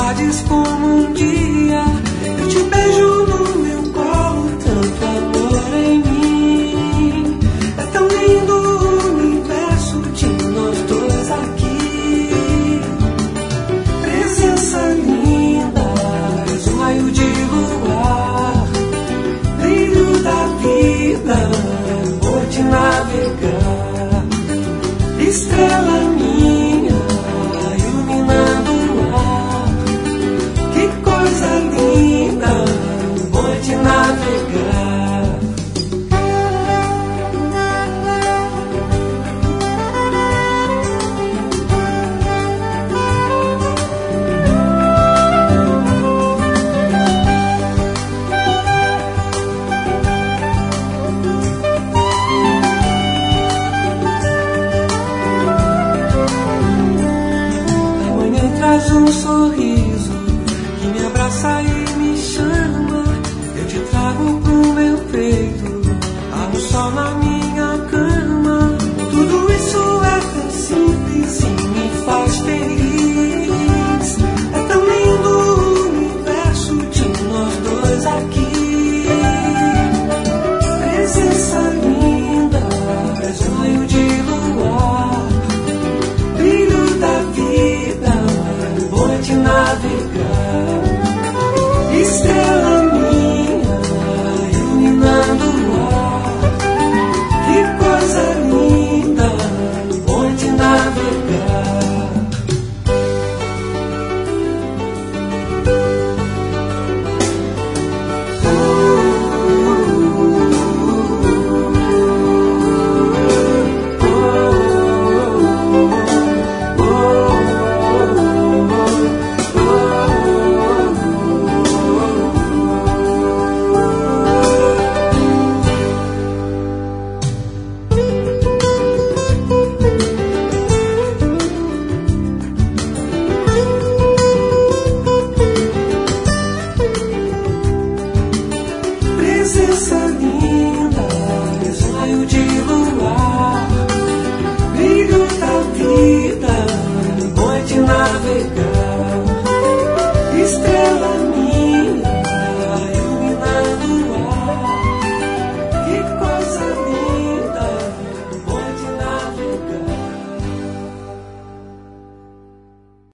saudades como um dia eu te beijo no meu colo, tanto amor em mim. É tão lindo o universo de nós dois aqui. Presença linda, és um raio de luar, brilho da vida, vou te navegar. Estrela minha, iluminando o ar, que coisa linda, vou te navegar. Traz um sorriso que me abraça e me chama. Eu te trago pro meu peito, há um sol na minha cama. Tudo isso é tão simples e me faz feliz. É tão lindo o universo de nós dois aqui. Presença linda, és um raio de luar, brilho da vida, vou te navegar.